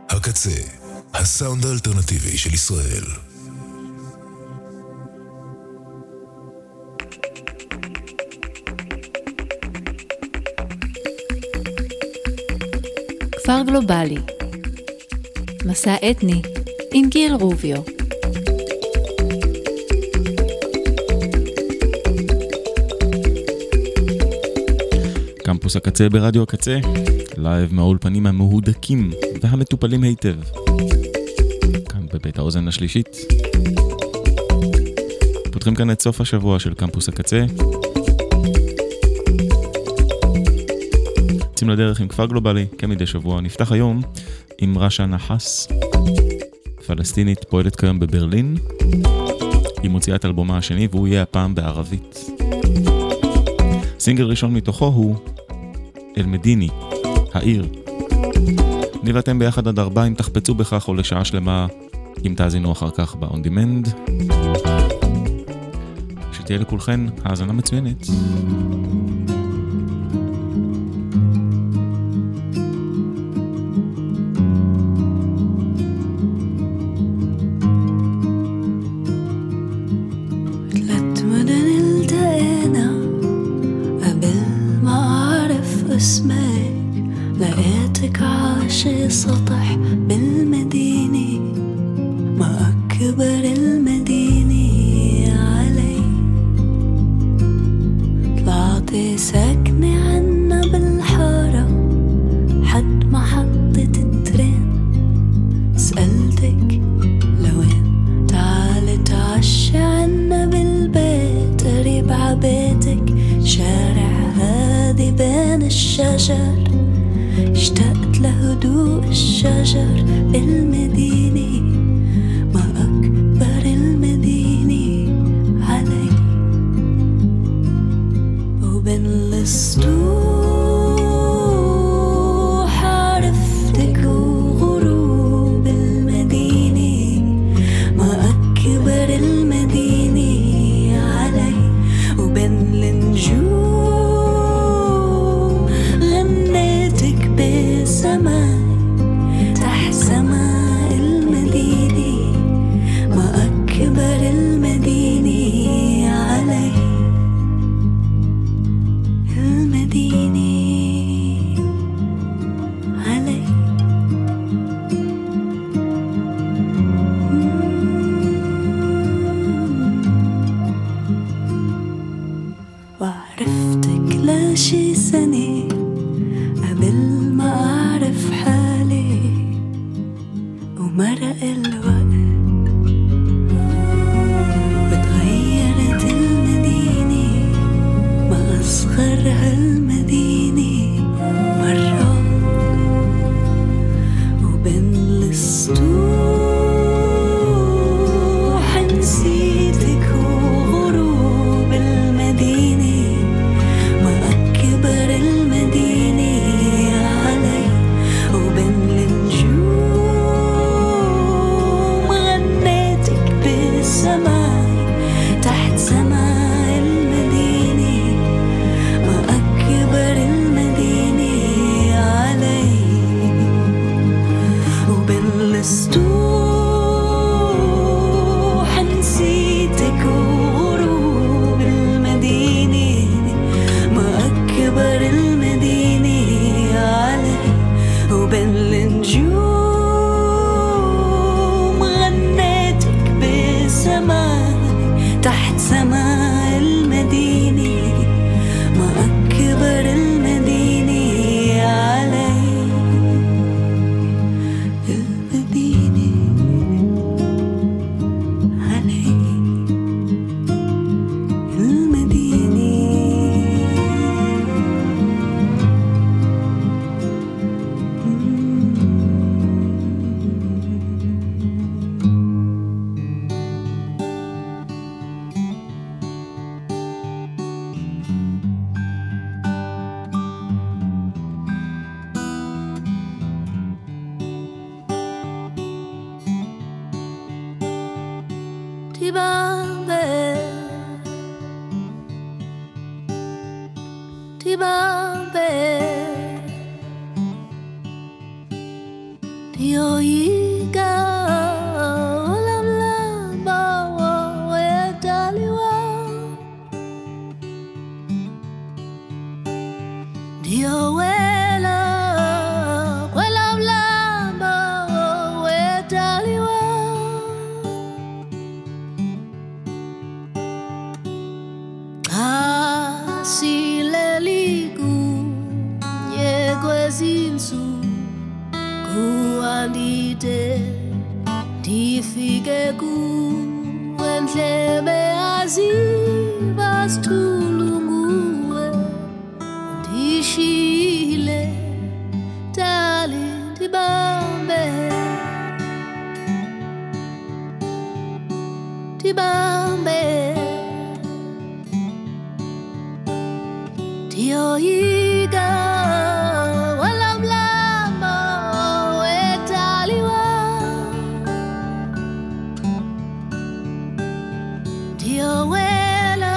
הקצה, הסאונד האלטרנטיבי של ישראל. כפר גלובלי, מסע אתני עם גיל רוביו. קמפוס הקצה ברדיו הקצה, לייב מהאולפנים המהודקים והמטופלים היטב. כאן בבית האוזן השלישית. פותחים כאן את סוף השבוע של קמפוס הקצה. יוצאים לדרך עם כפר גלובלי, כמדי שבוע. נפתח היום עם רשא נחס, פלסטינית, פועלת כיום בברלין. היא מוציאה את אלבומה השני והוא יהיה הפעם בערבית. סינגל ראשון מתוכו הוא אל-מדיני, העיר. אני ואתם ביחד עד 4 אם תחפצו בכך, או לשעה שלמה אם תאזינו אחר כך ב-on demand. שתהיה לכולכן האזנה מצוינת. سطح بالمدينة ما أكبر المدينة علي طلعت ساكنة عنا بالحارة حد محطة الترين سألتك لوين تعالي تعشى عنا بالبيت قريب عبيتك شارع هادي بين الشجر اشتقت لهدوء الشجر بالمدينة ما أكبر المدينة علي وبين السطوح عرفتك وغروب المدينة ما أكبر المدينة علي وبين النجوم غنيتك بسماء تحت سماء المدينة ما أكبر المدينة علي المدينة علي وعرفتك لشي سنة قبل ما أعرف حالي ومرق الوقت وتغيرت المدينة ما أصغرها المدينة مرة وبين السطوح نسيتك وغروب المدينة ما أكبر المدينة علي وبين النجوم غنيتك بالسماء تحت سماء المدينة ما أكبر المدينة علي وبين السطوح نسيتك وغروب المدينة ما أكبر المدينة علي وبين النجوم غنيتك بسماء تحت سماء المدينة ما أكبر المدينة علي المدينة علي المدينة Dioika olam lamba wetaliwa Diowela olam lamba wetaliwa Asileliku yekwezinsu Kuandite difike ku endlebe azibastulunguwe Undishile dali dibambe Dioika walamlama wetaliwa Diowela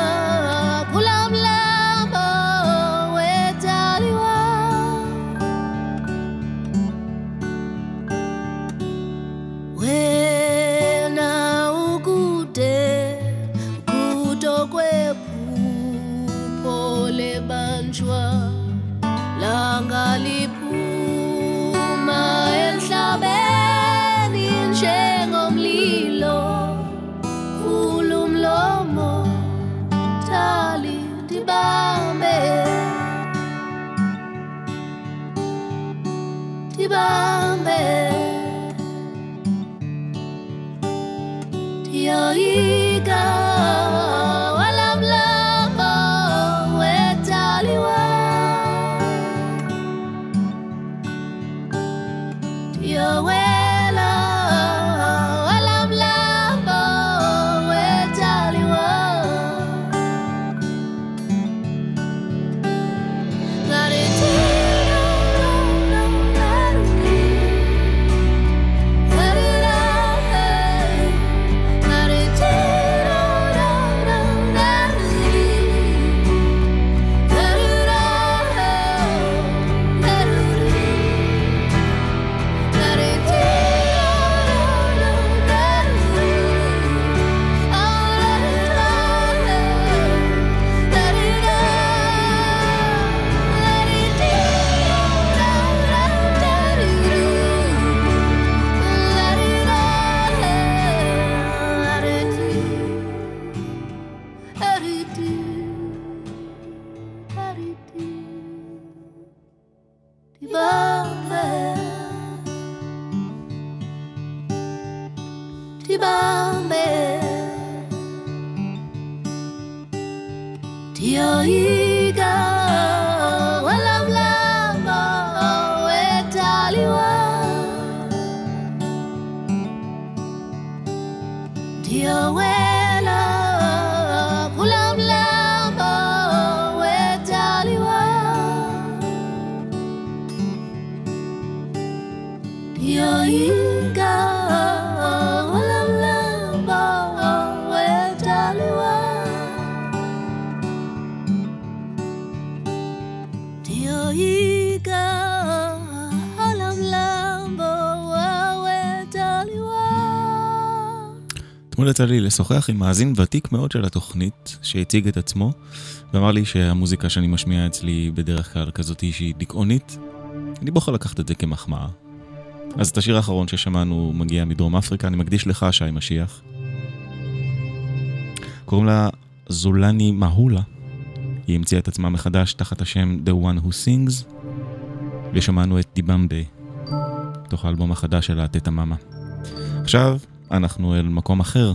walamlama wetaliwa Wena ukude kutokwephupho banjwa langaliphuma emhlabeni njengomlilo ulumlomo tali dibambe Dioika walamlamba wetaliwa Diowela walamlamba wetaliwa Dioika walamlamba wetaliwa Diowela walamlamba wetaliwa Dioika walamlamba wetaliwa Dioika walamlamba wetaliwa אתמול יצא לי לשוחח עם מאזין ותיק מאוד של התוכנית שהציג את עצמו ואמר לי שהמוזיקה שאני משמיע אצלי בדרך כלל כזאת שהיא דיכאונית, אני בוחר לקחת את זה כמחמאה. אז את השיר האחרון ששמענו מגיע מדרום אפריקה, אני מקדיש לך שי משיח. קוראים לה זולני מהולה. היא המציאה את עצמה מחדש תחת השם The One Who Sings, ושמענו את דיבמבה, תוך האלבום החדש שלה, תטה מאמה. עכשיו אנחנו אל מקום אחר.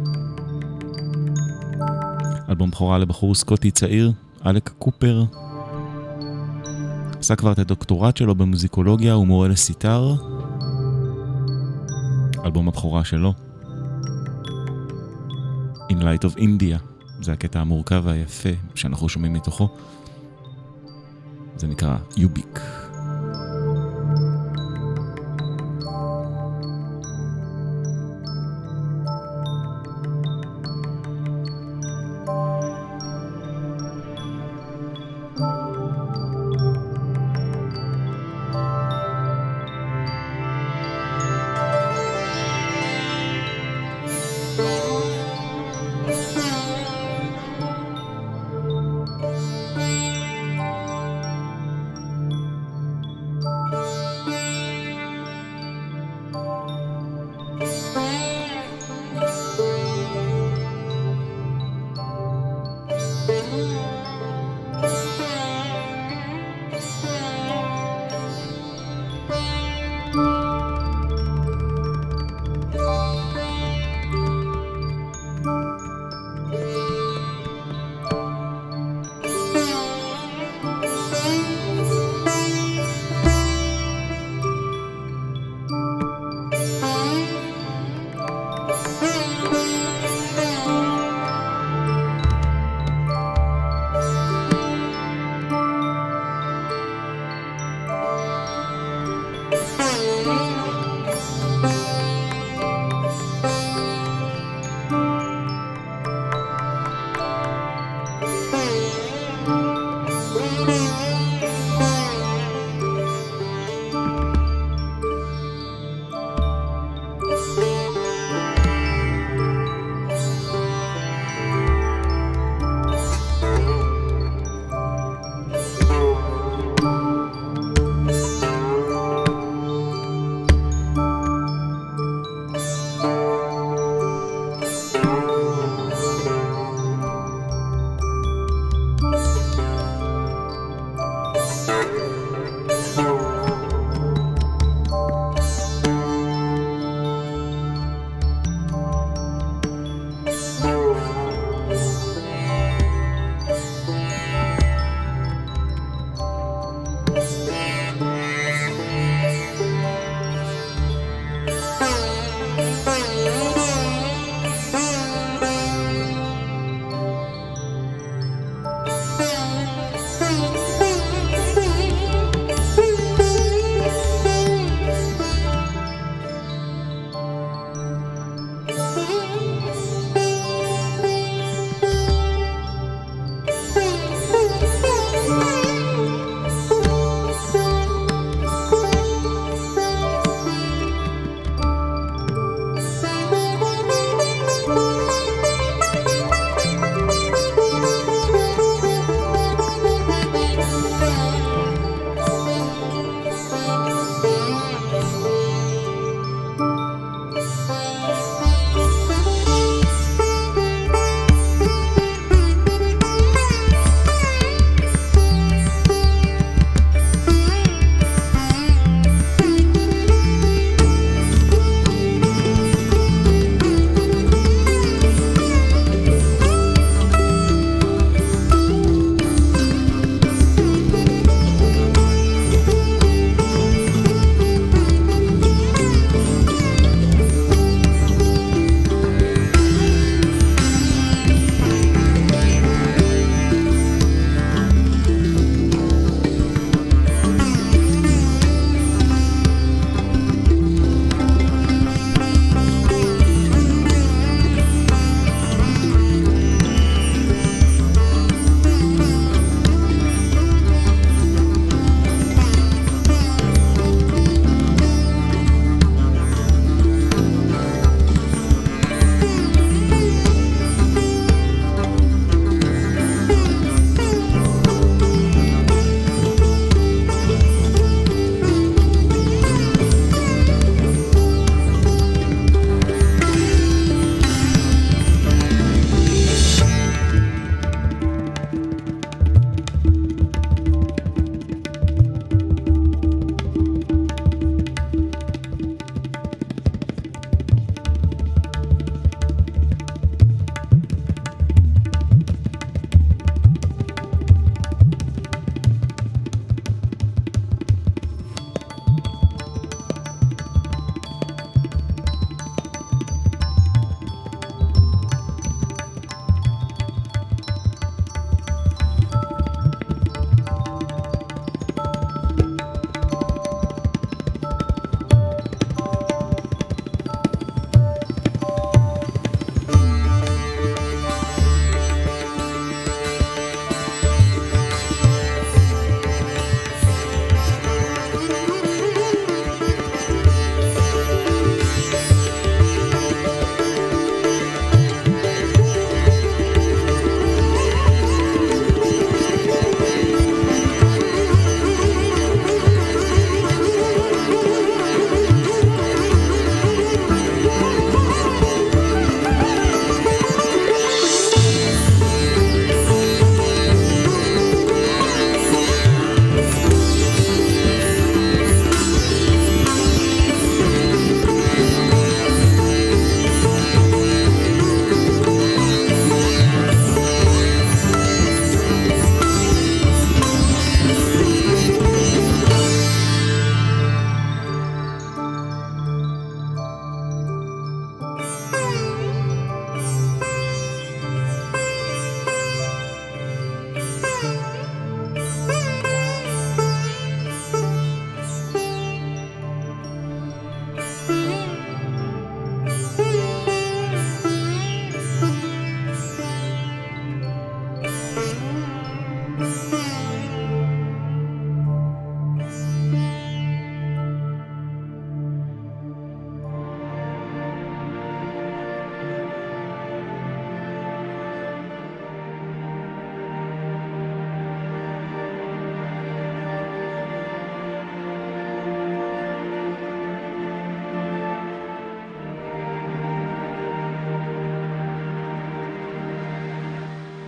אלבום בכורה לבחור סקוטי צעיר, אלק קופר. עשה כבר את הדוקטורט שלו במוזיקולוגיה ומורה לסיטר. אלבום הבכורה שלו, In Light of India. זה הקטע המורכב והיפה שאנחנו שומעים מתוכו. זה נקרא יוביק.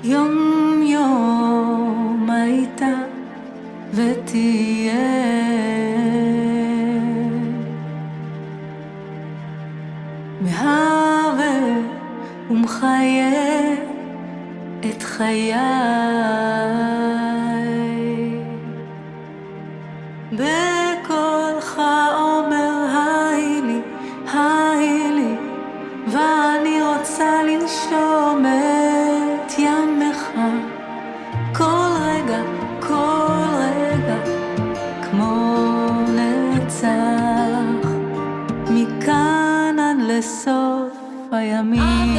יום יום הייתה ותהיה מהווה ומחיה את חיי בקולך אומר היי לי ואני רוצה לנשום את ימך כל רגע כמו נצח מכאן עד לסוף הימים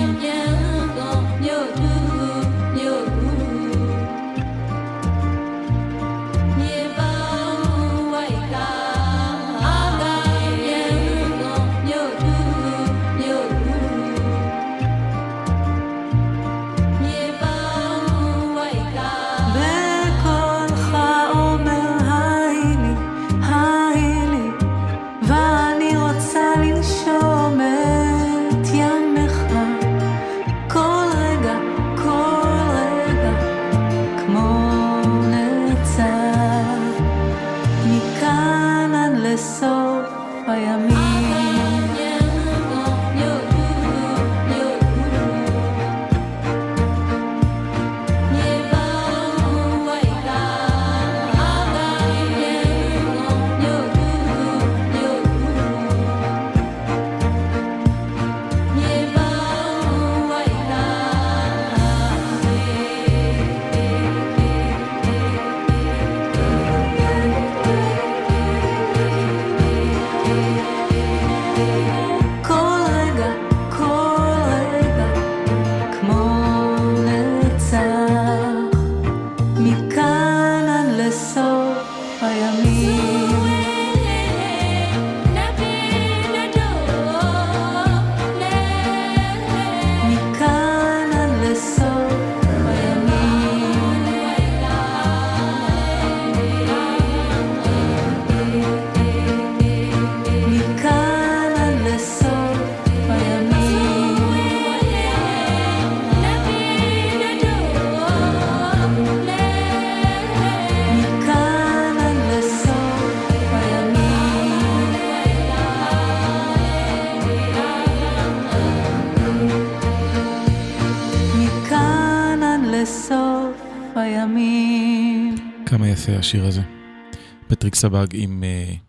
כמה יפה השיר הזה. פטריק סבג עם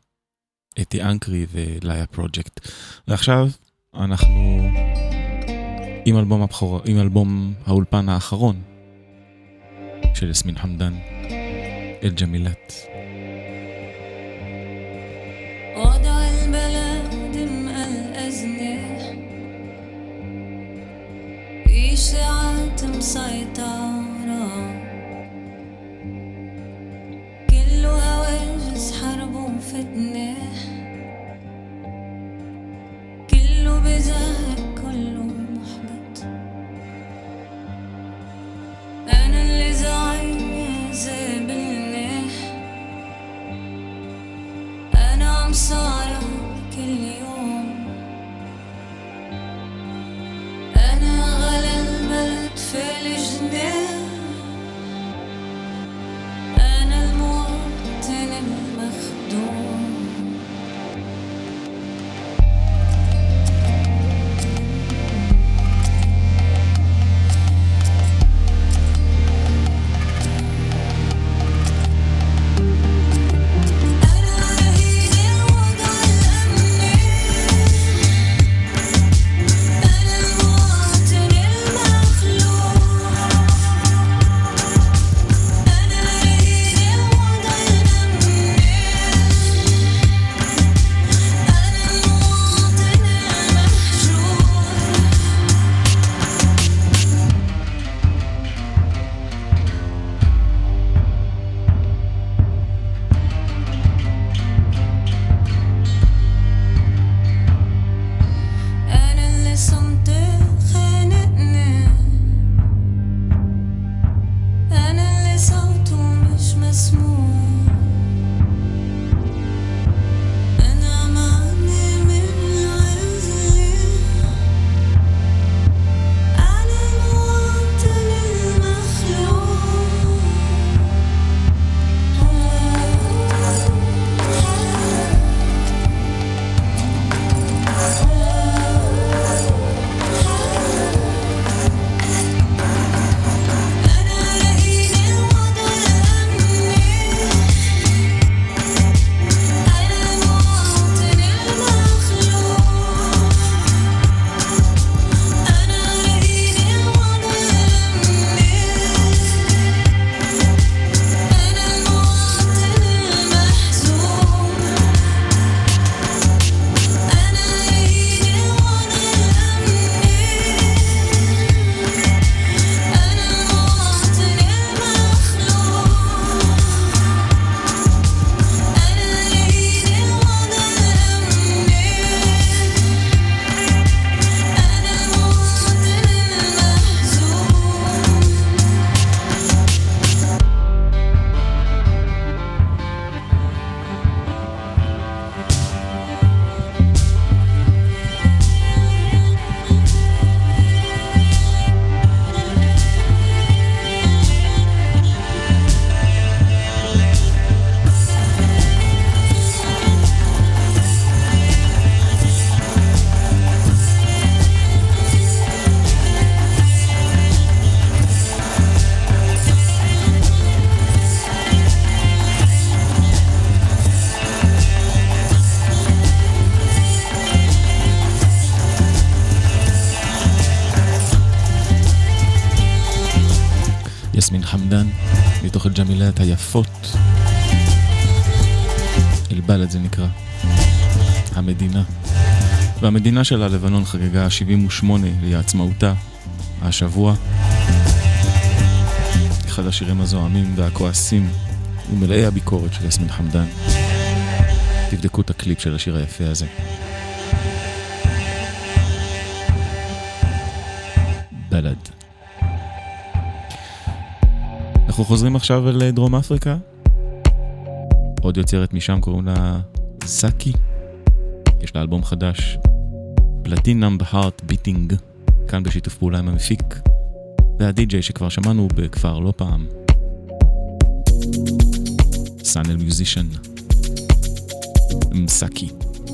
אתי אנקרי ולאיה פרוג'קט. ועכשיו אנחנו עם אלבום הבכורה, עם אלבום האולפן האחרון של יסמין חמדאן, אל-ג'מילת. وضع البلد الأزنة إشاعات مسيطرة كله هواجس حرب وفتنة كله بزهق كله محبط أنا اللي زعيم زابلني أنا عم صارع كل يوم أنا غلا البلد في الجنة أنا المواطن المخدوم أنا יסמין חמדן, מתוך הג'מילת היפות. אל-בלד זה נקרא. המדינה. והמדינה שלה, לבנון, חגגה 78 לעצמאותה השבוע. אחד השירים הזוהמים והכועסים ומלאי הביקורת של יסמין חמדן. תבדקו את הקליפ של השיר היפה הזה. בלד. אנחנו חוזרים עכשיו אל דרום אפריקה. עוד יוצרת משם, קוראים לה זאקי. יש לה אלבום חדש, פלטינום בהארט ביטינג, כאן בשיתוף פעולה עם המפיק והדי-ג'יי שכבר שמענו בכפר לא פעם, סאנל מיוזישן, מסאקי.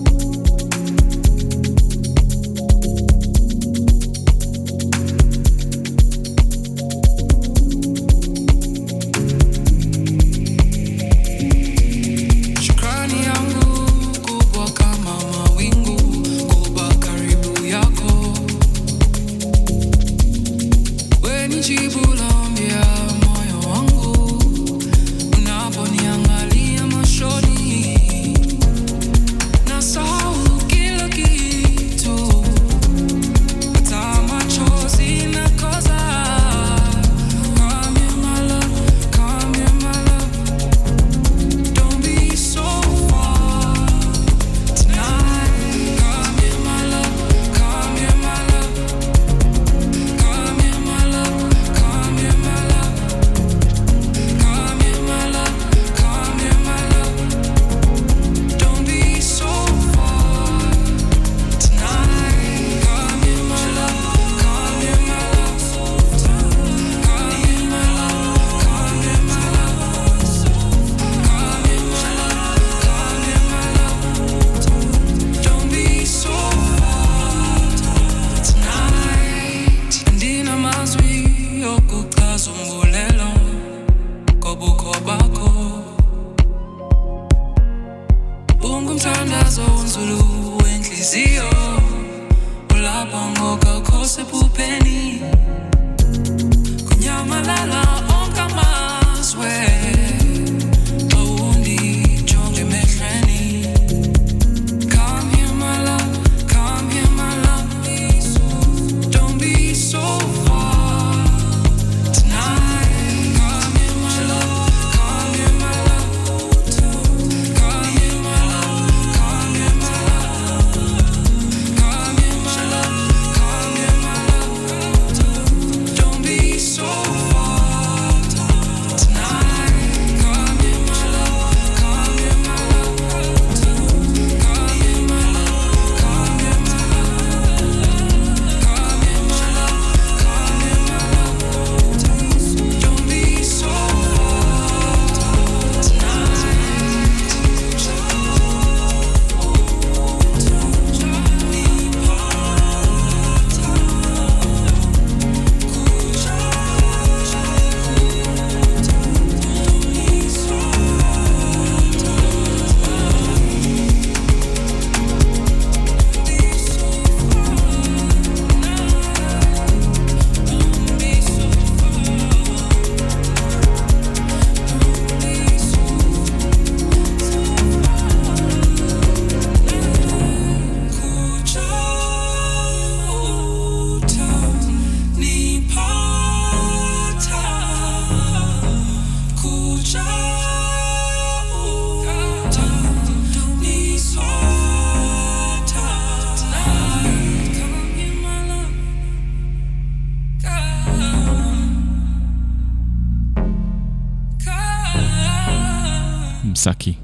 סאקי,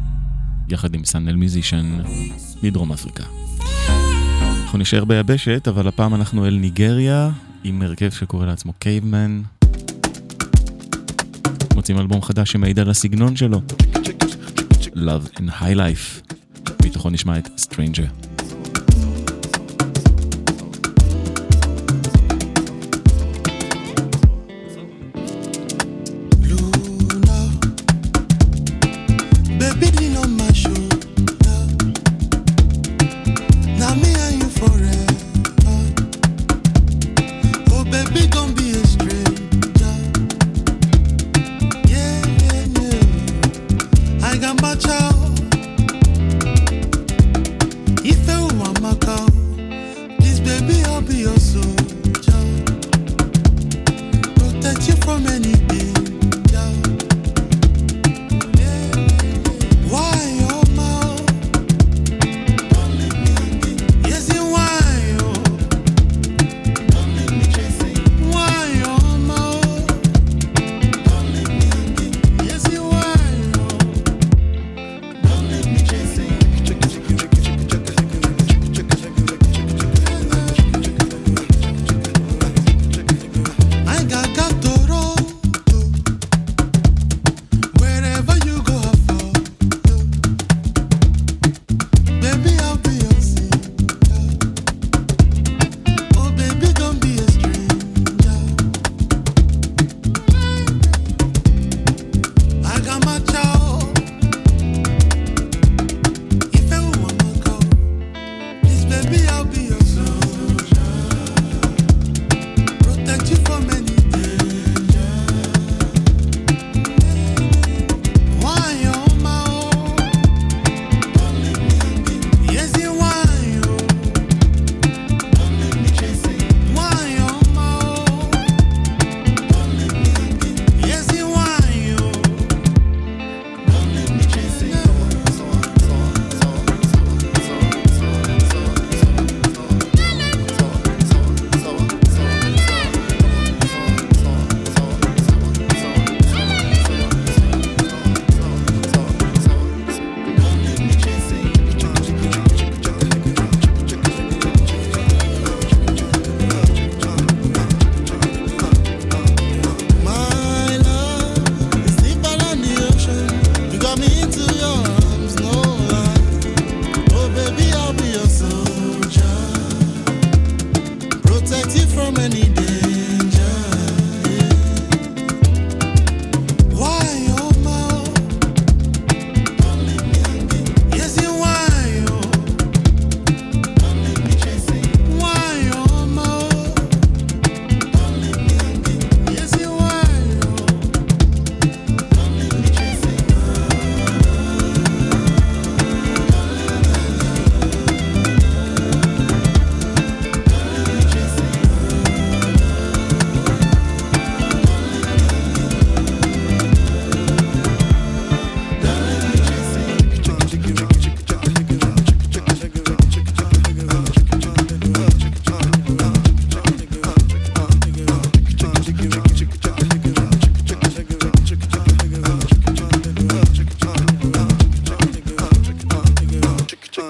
יחד עם סאנל מיוזישן מדרום אפריקה. אנחנו נשאר ביבשת, אבל הפעם אנחנו אל ניגריה, עם הרכב שקורא לעצמו קייבמן. מוצאים אלבום חדש שמעיד על הסגנון שלו, Love and High Life. מתוכו נשמע את Stranger. Baby, don't be a stranger.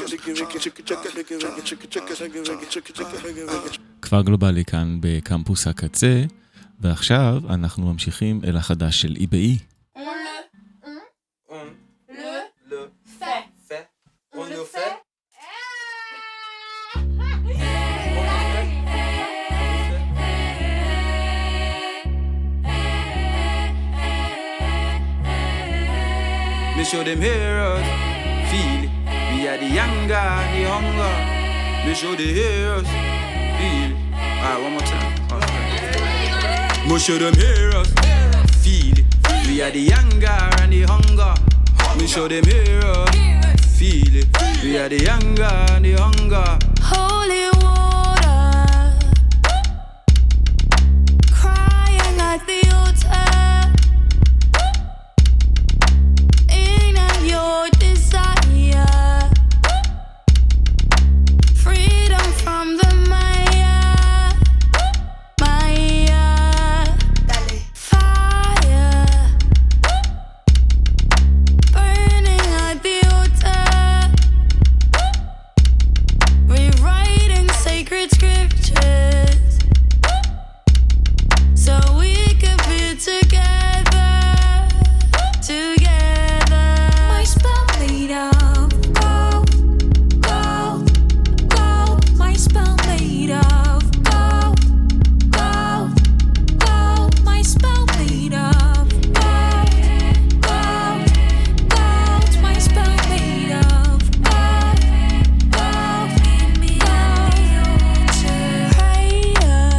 כפר גלובלי כאן בקמפוס הקצה, ועכשיו אנחנו ממשיכים אל החדש של EBE. Me show them heroes, feel it. We are the younger, the hunger. Me show the heroes, feel it. Alright, one more time. Okay. Me show them heroes, feel it. We are the younger and the hunger. Me show them heroes, feel it. We are the younger and the hunger. Holy water, crying at the altar. Your desire, freedom from the Maya, fire, burning at the altar, rewriting sacred scriptures, so we could be together. Spell made of gold, gold, gold. My spell made of gold, gold, gold. My spell made of gold, gold, gold. My spell made of gold, gold, gold. Prayer,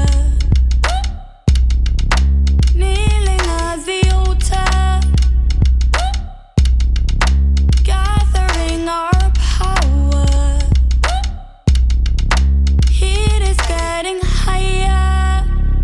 kneeling at the altar. Our power, heat is getting higher,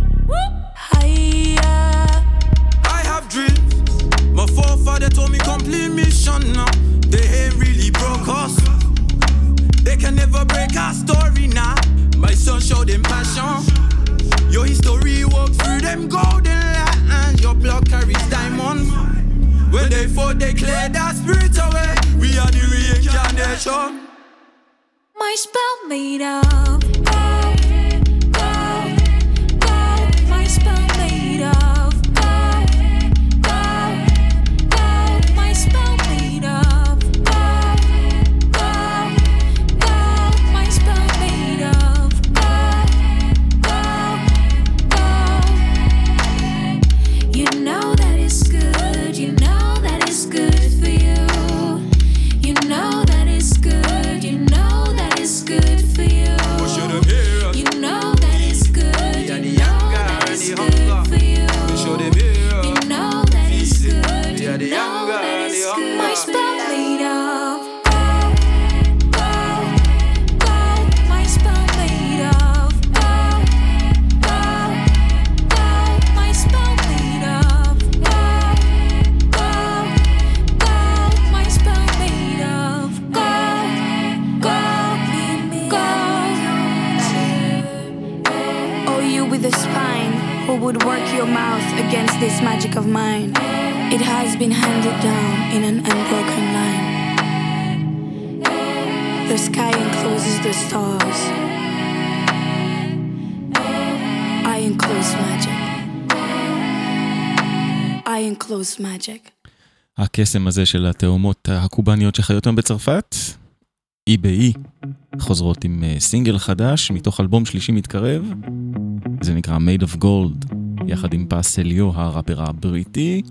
higher. I have dreams. My forefather told me complete mission now. They ain't really broke us. They can never break our story now. My son showed them passion. Your history walk through them golden lines. Your blood carries diamonds. When they fought, they cleared our spirit away. We are the reincarnation. My spell made of gold, gold, gold. My spell made of gold, gold, gold. My spell made of gold, gold, gold. My spell made of gold, gold, gold. You know that it's good. You know that it's good for you. You know that it's good. You know that it's good for you. You know that it's good. You know that it's good for you. You know that it's good. You know that it's good. My spell made of gold, gold, gold. My spell made of gold, gold, gold. My spell made of gold, gold, gold. My spell made of gold, gold, gold. Oh, you with a spine, who would work your mouth against this magic of mine? It has been handed down in an unbroken line. The sky encloses the stars. I enclose magic. I enclose magic. הקסם הזה של התאומות הקובניות שחיות היום בצרפת, EBE, חוזרות עם סינגל חדש מתוך אלבום שלישי מתקרב, זה נקרא Made of Gold, יחד עם פאסליו הראפר הבריטי,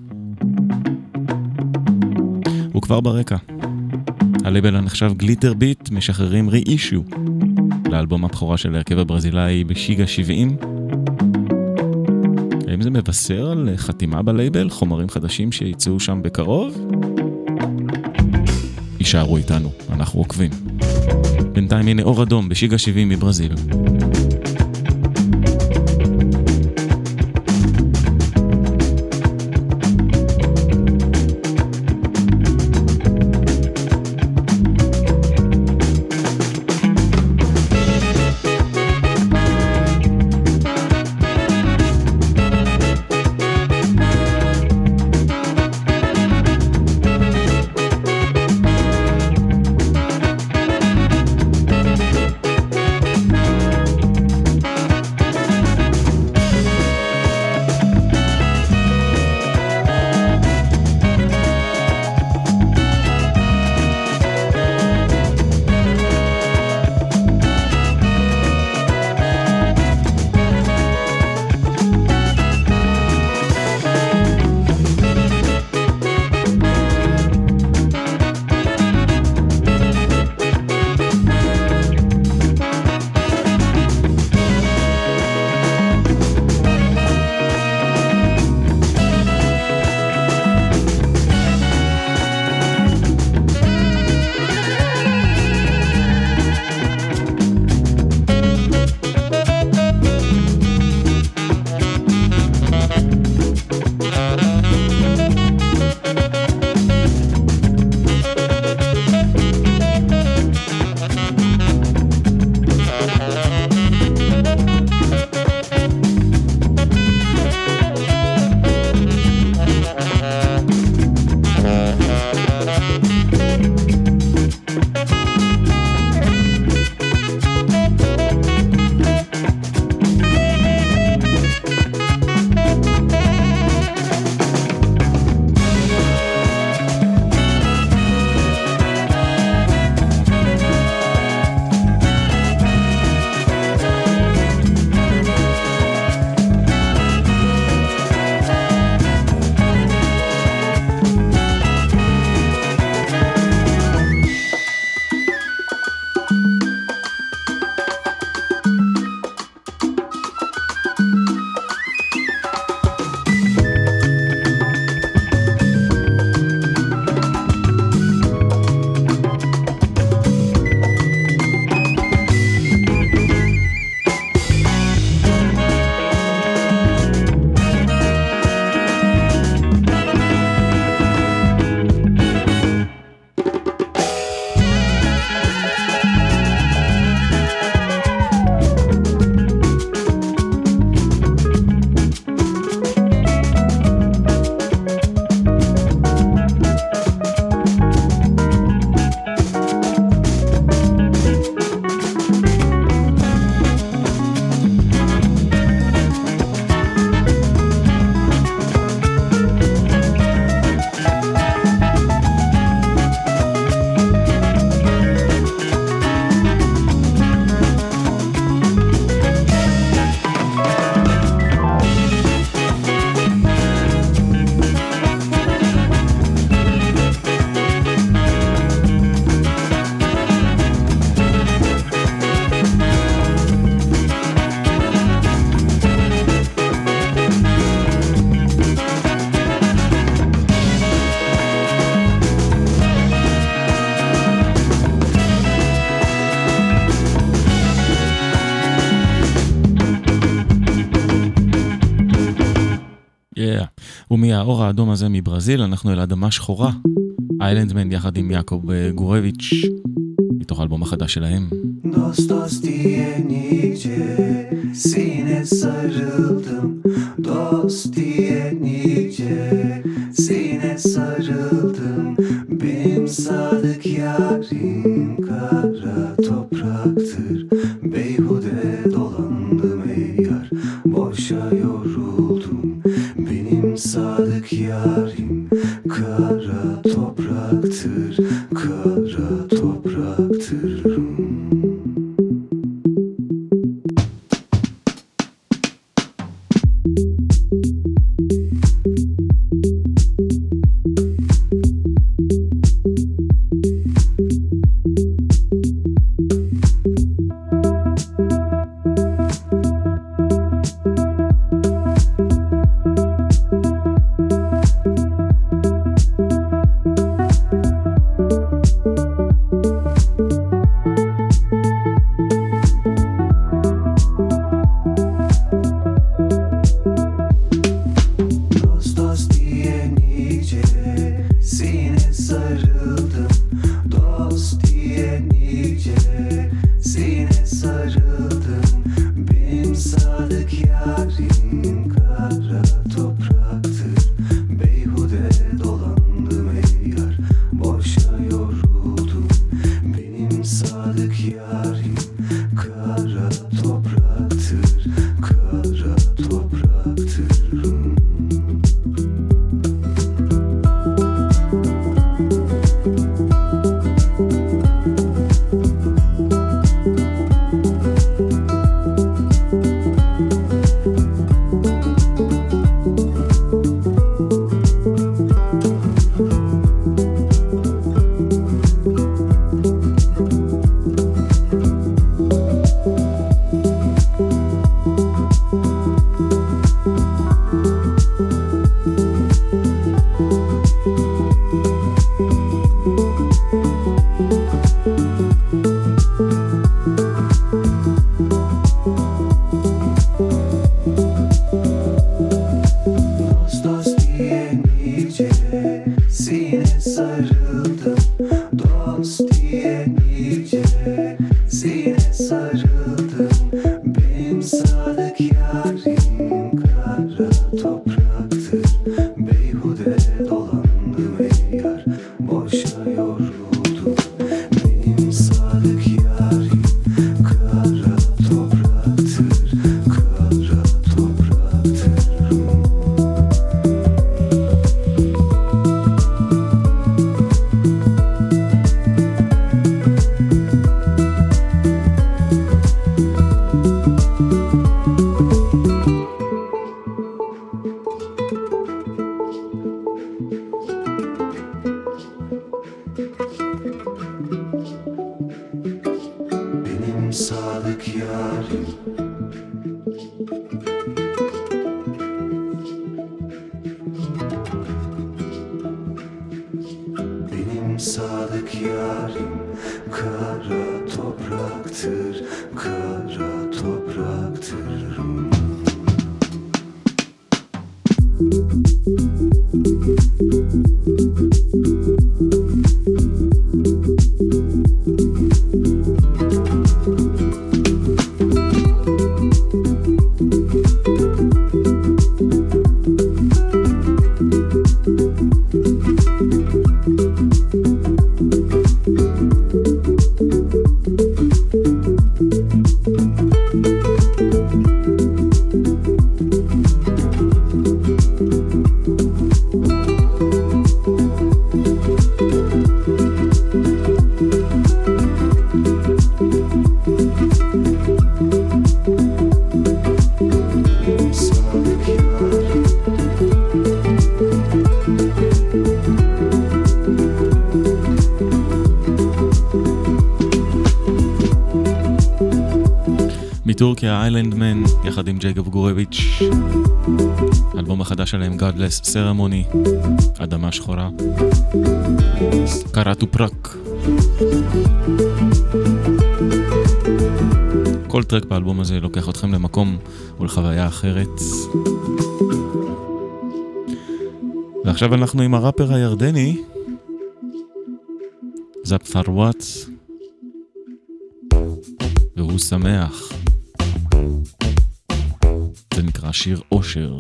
הוא כבר ברקע. הלייבל הנחשב גליטר ביט משחררים re-issue לאלבום הבכורה של הרכב הברזילאי בשיגה 70. האם זה מבשר על חתימה בלייבל, חומרים חדשים שיצאו שם בקרוב? יישארו איתנו, אנחנו עוקבים. בינתיים הנה אור אדום בשיגה 70 מברזיל. ומהאור האדום הזה מברזיל אנחנו אל אדמה שחורה, איילנדמן yahad עם יעקב גורביץ' מתוך האלבום החדש שלהם. Dost dost diye nice sine sarıldım, dost diye nice sine sarıldım. Benim sadık yarim kara topraktır, beyhude dolandım ey yar, boşa yoruldum. Benim sadık yarim kara topraktır, kara topraktır. מטורקיה, איילנדמן, יחד עם ג'ייקוב גורביץ'. האלבום החדש שלהם, Godless Ceremony, אדמה שחורה. קראטו פרק. כל טרק באלבום הזה לוקח אתכם למקום ולחוויה אחרת. ועכשיו אנחנו עם הראפר הירדני, זאב ת'רואת, והוא שמח. זה נקרא שיר אושר.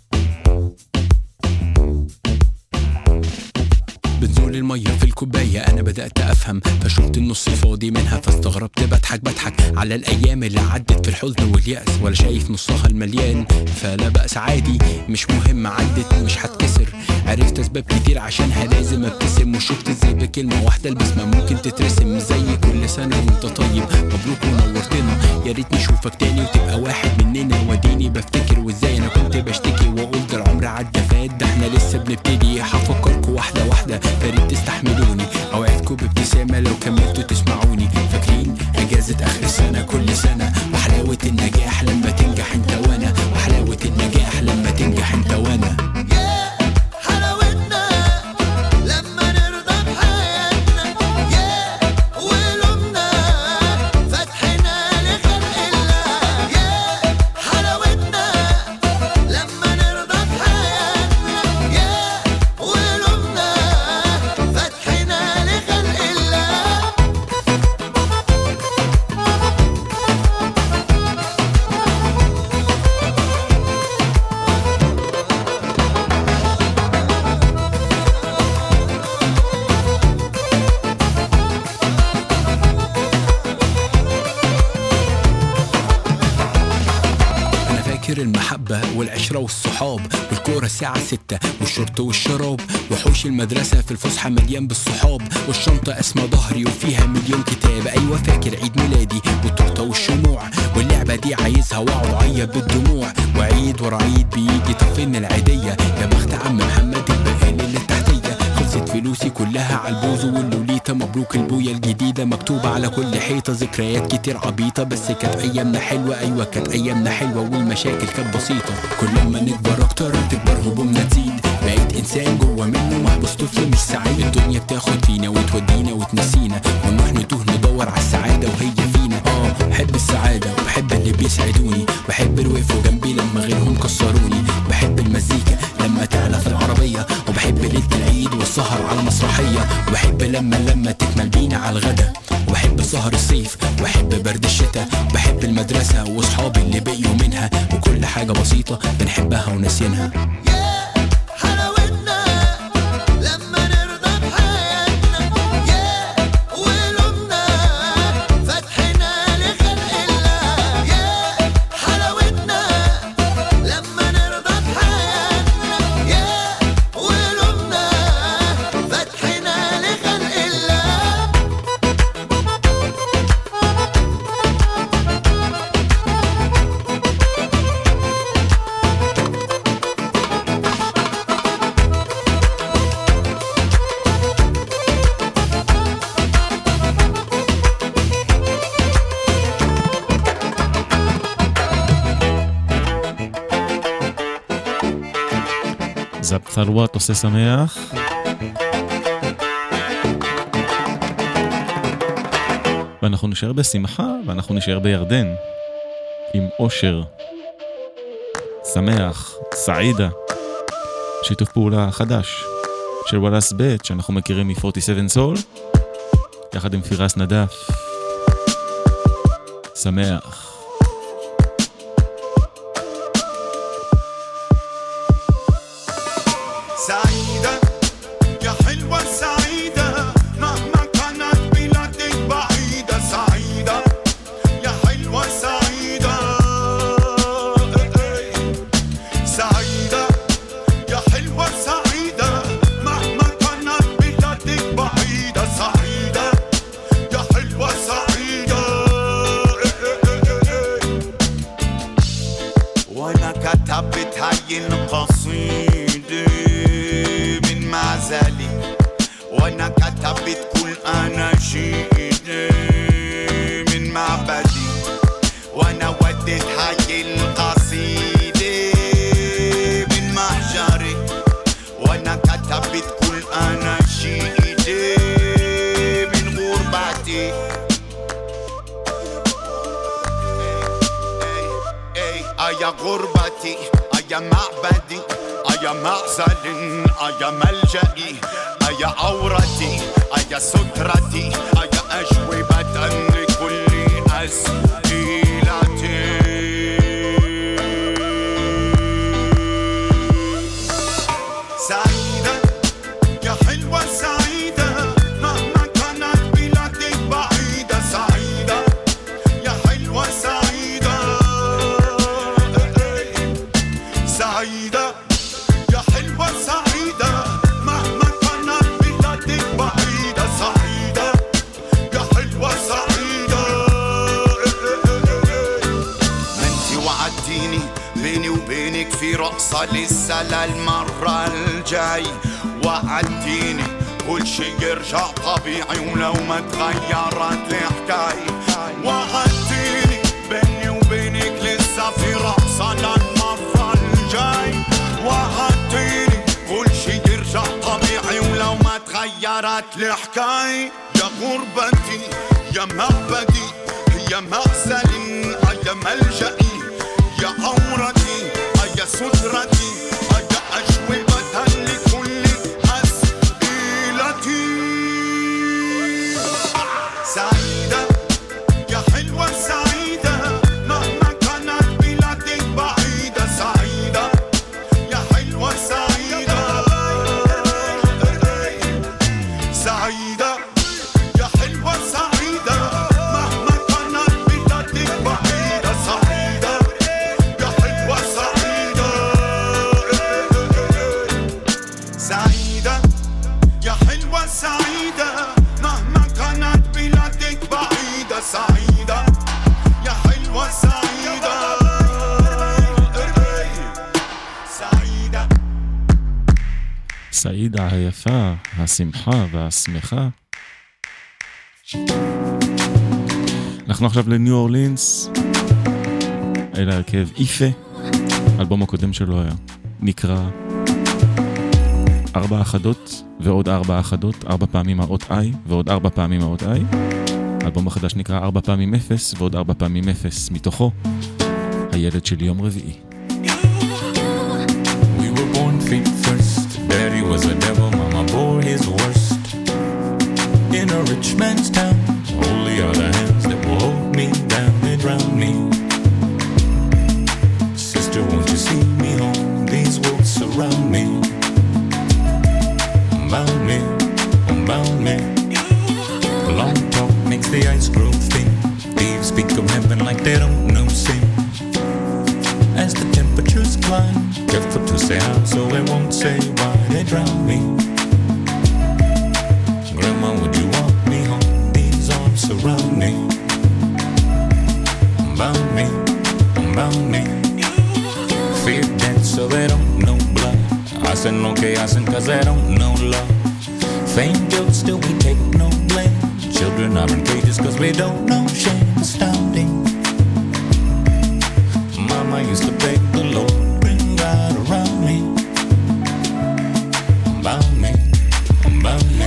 بتزول المية في الكوباية أنا بدأت أفهم فشفت النص فاضي منها فاستغربت بضحك على الأيام اللي عدت في الحزن واليأس ولا شايف نصها المليان فلا بأس عادي مش مهم عدت مش هتكسر عرفت أسباب كتير عشانها لازم أبتسم وشفت ازاي بكلمة واحدة البسمة ممكن تترسم زي كل سنة وانت طيب مبروك ونورتنا يا ريت نشوفك تاني وتبقى واحد مننا وديني بفتكر وازاي أنا كنت بشتكي وأقول ده العمر عدى فات ده احنا لسه بنبتدي هفكركوا واحدة واحدة فريد تستحملوني اوعدكم بابتسامة لو كملتوا تسمعوني فاكرين اجازة اخر السنة كل سنة وحلاوة النجاح لما تنجح انت وانا وحلاوة النجاح لما تنجح انت وانا المحبة والعشرة والصحاب والكورة الساعة 6 والشرط والشراب وحوش المدرسة في الفسحة مليان بالصحاب والشنطة اسمها ظهري وفيها مليون كتاب أيوة فاكر عيد ميلادي والتورتة والشموع واللعبة دي عايزها واقعد اعيط بالدموع وعيد ورا عيد بيجي طب فين العيدية يا بخت عم محمد البقالي اللي تحتية خلصت فلوسي كلها عالبوز واللوليتا مبروك البوية الجديدة مكتوبة على كل حيطة ذكريات كتير عبيطة بس كانت ايامنا حلوة ايوه كانت ايامنا حلوة والمشاكل كانت بسيطة كل ما نكبر اكتر تكبر همومنا تزيد بقيت انسان جوه منه محبوس طفل مش سعيد الدنيا بتاخد فينا وتودينا وتنسينا ونروح نتوه ندور على السعادة وهي فينا بحب السعادة وبحب اللي بيسعدوني بحب اللي وقفوا جنبي لما غيرهم كسروني بحب المزيكا لما تعلى في العربية وبحب ليلة العيد والسهر على مسرحية وبحب لما تكمل بينا على الغدا وبحب سهر الصيف وبحب برد الشتاء بحب المدرسة واصحابي اللي بقيوا منها وكل حاجة بسيطة بنحبها ونسينها זאב ת'רואת עושה שמח. ואנחנו נשאר בשמחה ואנחנו נשאר בירדן עם אושר שמח סעידה שיתוף פעולה חדש של וואלאס בית שאנחנו מכירים מ-47 סול יחד עם פירס נדף שמח سعيدة يا حلوة سعيدة مهما كانت بلادك بعيدة سعيدة يا حلوة سعيدة سعيدة يا حلوة سعيدة مهما كانت بلادك بعيدة سعيدة يا حلوة سعيدة وانا كتبت هاي القصيدة معزلي وانا كتبت كل اناشيدي من معبدي وانا وديت هاي القصيدة من محجري وانا كتبت كل اناشيدي من غربتي يا غربتي يا معبدي أيا معزل أيا ملجئي أيا عورتي أيا سترتي أيا أجوبة لكل أسئلتي سعيدة يا حلوة سعيدة مهما كانت بلادك بعيدة سعيدة يا حلوة سعيدة سعيدة يا حلوة سعيدة مهما كانت بلادك بعيدة سعيدة يا حلوة سعيدة ما انتي وعدتيني بيني وبينك في رقصة لسه للمرة الجاي وعدتيني كل شي يرجع طبيعي ولو ما تغيرت الحكاية وعدتيني بيني وبينك لسه في رقصة للمرة الجاي وعدتيني كل شي يرجع طبيعي ولو ما تغيرت الحكاية يا غربتي يا مهبدي يا مغسلي يا ملجئي يا عورتي يا سترتي يا أجوبة لكل أسئلتي سعيدة يا حلوة سعيدة مهما كانت بلادك بعيدة سعيدة يا حلوة سعيدة سعيدة يا حلوة سعيدة مهما كانت بلادك بعيدة سعيدة يا حلوة سعيدة سعيدة يا حلوة سعيدة مهما كانت بلادك بعيدة سعيدة يا حلوة سعيدة سعيدة סעידה היפה, השמחה והשמחה. אנחנו עכשיו לניו אורלינס, אל ההרכב איפה. האלבום הקודם שלו היה נקרא 4 אחדות ועוד 4 אחדות, 4 פעמים האות I ועוד 4 פעמים האות I. האלבום החדש נקרא 4 פעמים 0 ועוד 4 פעמים 0, מתוכו הילד של יום רביעי. We were born feet first. Daddy was a devil, mama bore his worst. In a rich man's town, only are the hands that will hold me down, they drown me. Sister, won't you see me home? These wolves surround me. Unbound me, unbound me. Long talk makes the ice grow thin. Thieves speak of heaven like they don't know sin. As the temperatures climb, careful to say how, so I won't say why they drown me. Grandma, would you walk me home? These arms surround me. Unbound me, unbound me. Fear death, so they don't know blood. Hacen lo que hacen cause they don't know love. Fame, guilt, still we take no blame. Children are in cages cause we don't know shame. Astounding. Mama used to beg the Lord, bring God around me. Unbound me, unbound me.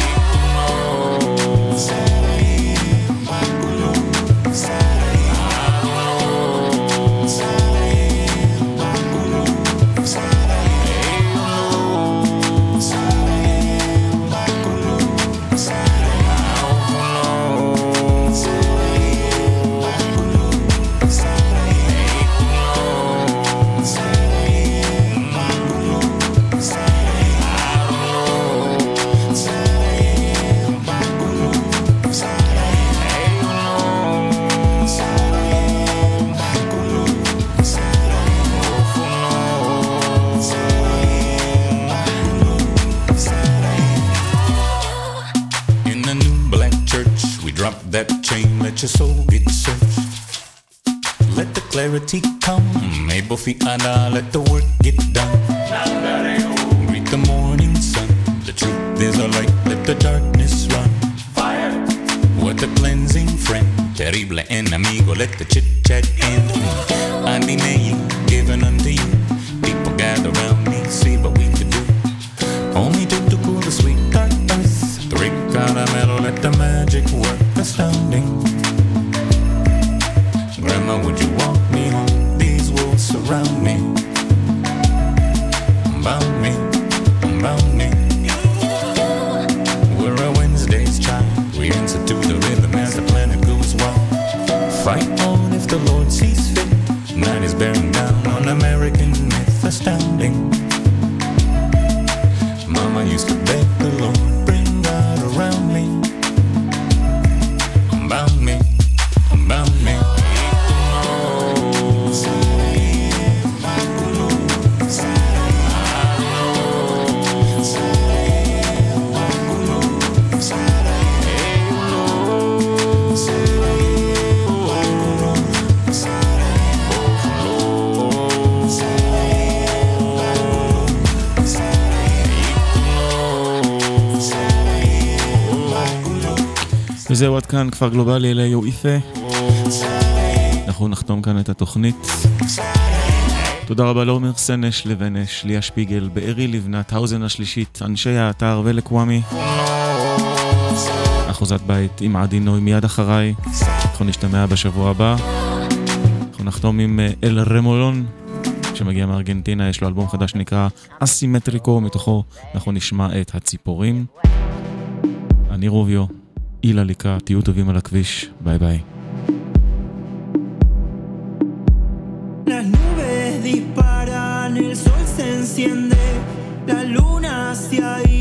That chain, let your soul get searched. Let the clarity come. Able fi'ana, let the work get done. Greet the morning sun. The truth is a light, let the darkness run. Fire. What a cleansing friend. Terrible enemigo, let the chit chat end. Anime given unto you. People gather around me, see what we could do. Only to cool the sweet dark earth. Three caramelo, let the magic work. Astounding. Grandma, would you walk me home? These wolves surround me. fight on if the Lord sees fit. Night is bearing down on American myth astounding. Mama used to beg the Lord, bring God around me. About me, about me. וזהו עד כאן כפר גלובלי אלה יואיפה. אנחנו נחתום כאן את התוכנית. תודה רבה לעומר סנש, לבנש, ליה שפיגל, בארי לבנת, האוזן השלישית, אנשי האתר ולקוואמי. אחוזת בית עם עדינוי מיד אחריי. אנחנו נשתמע בשבוע הבא. אנחנו נחתום עם אל רמולון שמגיע מארגנטינה, יש לו אלבום חדש שנקרא אסימטריקו, מתוכו אנחנו נשמע את הציפורים. אני רוביו, אילה ליקה, תהיו טובים על הכביש, ביי ביי. Las nubes disparan, el sol se enciende, la luna hacia ahí.